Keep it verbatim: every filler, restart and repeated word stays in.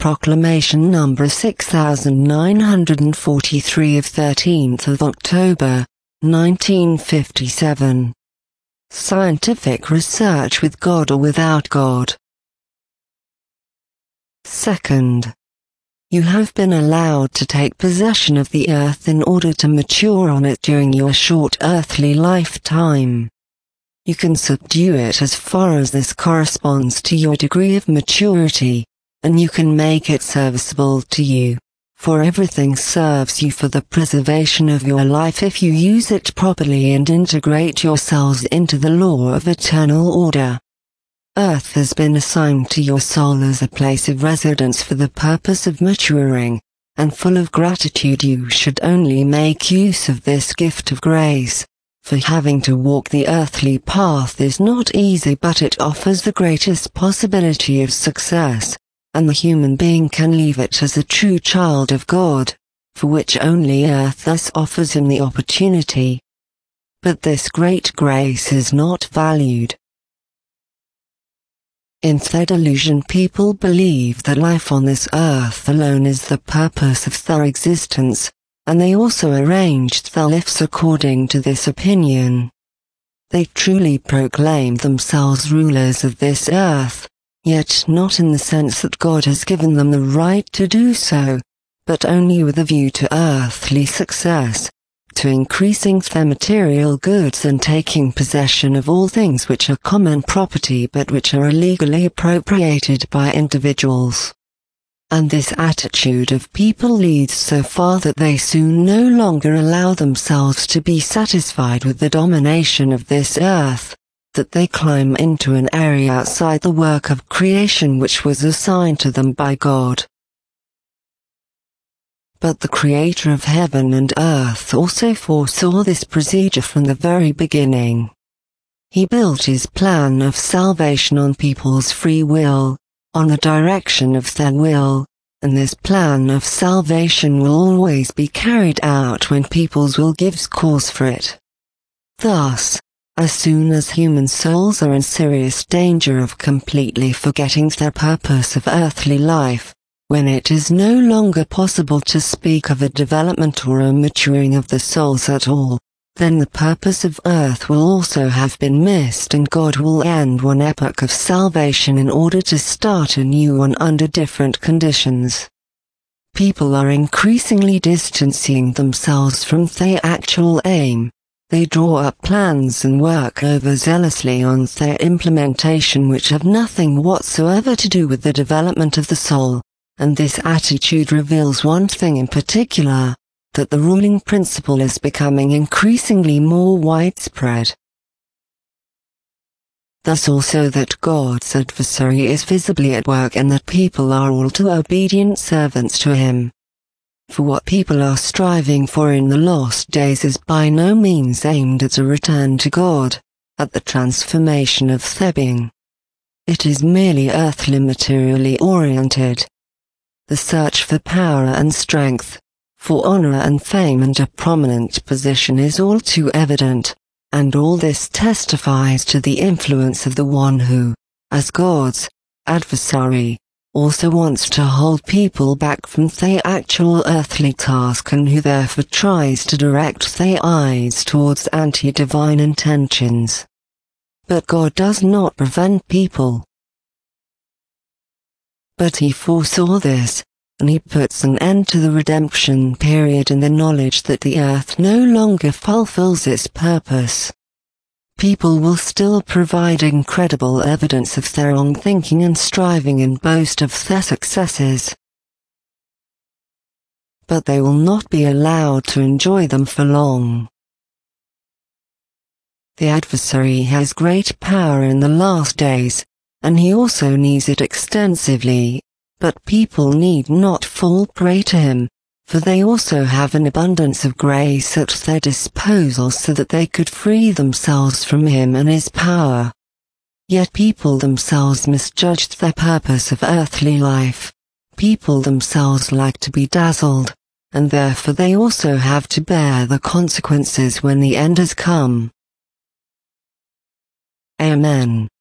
Proclamation number six thousand nine hundred forty-three of thirteenth of October, nineteen fifty-seven. Scientific research with God or without God. Second, you have been allowed to take possession of the earth in order to mature on it during your short earthly lifetime. You can subdue it as far as this corresponds to your degree of maturity, and you can make it serviceable to you, for everything serves you for the preservation of your life if you use it properly and integrate yourselves into the law of eternal order. Earth has been assigned to your soul as a place of residence for the purpose of maturing, and full of gratitude you should only make use of this gift of grace, for having to walk the earthly path is not easy, but it offers the greatest possibility of success, and the human being can leave it as a true child of God, for which only earth thus offers him the opportunity. But this great grace is not valued. In their delusion, people believe that life on this earth alone is the purpose of their existence, and they also arranged their lives according to this opinion. They truly proclaim themselves rulers of this earth, yet not in the sense that God has given them the right to do so, but only with a view to earthly success, to increasing their material goods and taking possession of all things which are common property but which are illegally appropriated by individuals. And this attitude of people leads so far that they soon no longer allow themselves to be satisfied with the domination of this earth, that they climb into an area outside the work of creation which was assigned to them by God. But the Creator of heaven and earth also foresaw this procedure from the very beginning. He built his plan of salvation on people's free will, on the direction of their will, and this plan of salvation will always be carried out when people's will gives cause for it. Thus, as soon as human souls are in serious danger of completely forgetting their purpose of earthly life, when it is no longer possible to speak of a development or a maturing of the souls at all, then the purpose of earth will also have been missed, and God will end one epoch of salvation in order to start a new one under different conditions. People are increasingly distancing themselves from their actual aim. They draw up plans and work overzealously on their implementation which have nothing whatsoever to do with the development of the soul, and this attitude reveals one thing in particular, that the ruling principle is becoming increasingly more widespread. Thus also that God's adversary is visibly at work and that people are all too obedient servants to him. For what people are striving for in the lost days is by no means aimed at a return to God, at the transformation of their being. It is merely earthly materially oriented. The search for power and strength, for honor and fame and a prominent position is all too evident, and all this testifies to the influence of the one who, as God's adversary, also wants to hold people back from their actual earthly task and who therefore tries to direct their eyes towards anti-divine intentions. But God does not prevent people. But he foresaw this, and he puts an end to the redemption period in the knowledge that the earth no longer fulfills its purpose. People will still provide incredible evidence of their own thinking and striving and boast of their successes. But they will not be allowed to enjoy them for long. The adversary has great power in the last days, and he also needs it extensively. But people need not fall prey to him, for they also have an abundance of grace at their disposal so that they could free themselves from him and his power. Yet people themselves misjudged their purpose of earthly life. People themselves like to be dazzled, and therefore they also have to bear the consequences when the end has come. Amen.